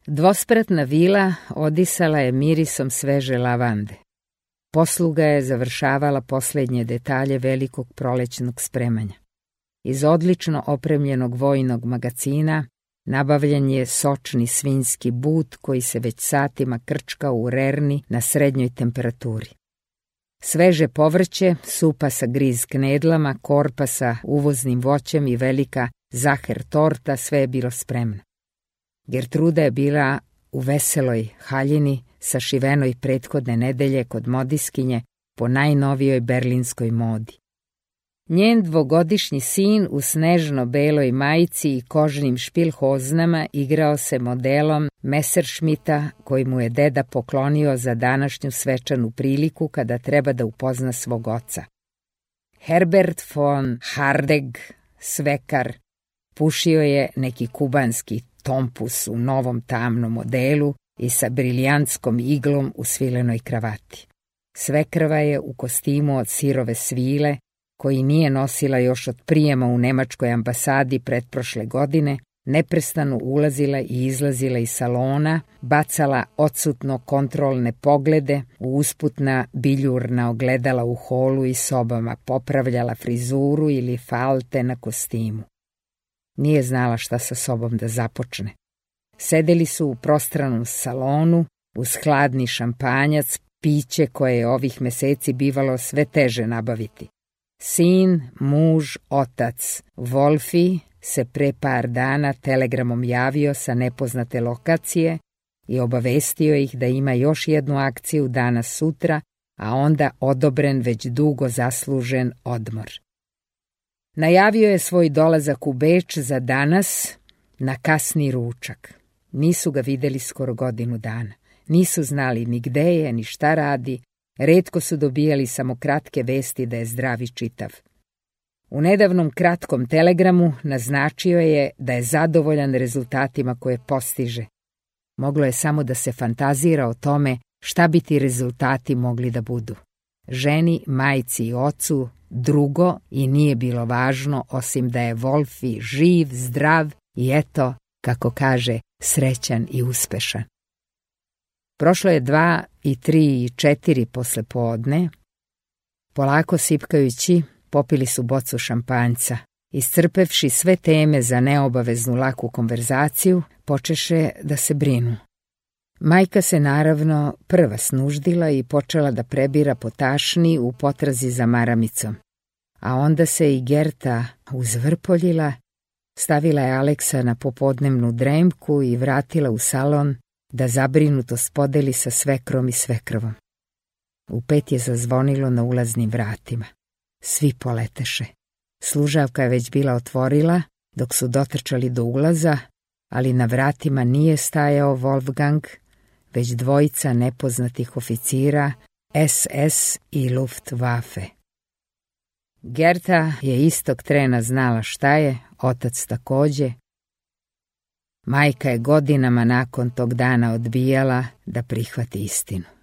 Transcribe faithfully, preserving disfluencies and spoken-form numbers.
Dvospratna vila odisala je mirisom sveže lavande. Posluga je završavala posljednje detalje velikog prolećnog spremanja. Iz odlično opremljenog vojnog magacina nabavljen je sočni svinjski but koji se već satima krčkao u rerni na srednjoj temperaturi. Sveže povrće, supa sa griz knedlama, korpa sa uvoznim voćem i velika zaher torta, sve je bilo spremno. Gertruda je bila u veseloj haljini sašivenoj prethodne nedelje kod modiskinje po najnovijoj berlinskoj modi. Njen dvogodišnji sin u snežno-beloj majici i kožnim špilhoznama igrao se modelom Messerschmitta koji mu je deda poklonio za današnju svečanu priliku kada treba da upozna svog oca. Herbert von Hardegg, svekar, pušio je neki kubanski tompus u novom tamnom modelu i sa briljantskom iglom u svilenoj kravati. Svekrva je u kostimu od sirove svile, koji nije nosila još od prijema u nemačkoj ambasadi pretprošle godine, neprestano ulazila i izlazila iz salona, bacala odsutno kontrolne poglede u usputna biljurna ogledala u holu i sobama, popravljala frizuru ili falte na kostimu. Nije znala šta sa sobom da započne. Sedeli su u prostranom salonu, uz hladni šampanjac, piće koje je ovih meseci bivalo sve teže nabaviti. Sin, muž, otac, Wolfi se pre par dana telegramom javio sa nepoznate lokacije i obavestio ih da ima još jednu akciju danas sutra, a onda odobren već dugo zaslužen odmor. Najavio je svoj dolazak u Beč za danas na kasni ručak. Nisu ga videli skoro godinu dana. Nisu znali ni gde je, ni šta radi. Retko su dobijali samo kratke vesti da je zdrav i čitav. U nedavnom kratkom telegramu naznačio je da je zadovoljan rezultatima koje postiže. Moglo je samo da se fantazira o tome šta bi ti rezultati mogli da budu. Ženi, majci i ocu drugo i nije bilo važno osim da je Wolfi živ, zdrav i eto, kako kaže, srećan i uspešan. Prošlo je dva i tri i četiri posle podne. Polako sipkajući, popili su bocu šampanjca. Iscrpevši sve teme za neobaveznu laku konverzaciju, počeše da se brinu. Majka se naravno prva snuždila i počela da prebira po tašni u potrazi za maramicom. A onda se i Gerta uzvrpoljila, stavila je Aleksa na popodnevnu dremku i vratila u salon da zabrinutost podeli sa svekrom i svekrvom. U pet je zazvonilo na ulaznim vratima. Svi poleteše. Služavka je već bila otvorila dok su dotrčali do ulaza, ali na vratima nije stajao Wolfgang, već dvojica nepoznatih oficira S S i Luftwaffe. Gerta je istog trena znala šta je, otac takođe. Majka je godinama nakon tog dana odbijala da prihvati istinu.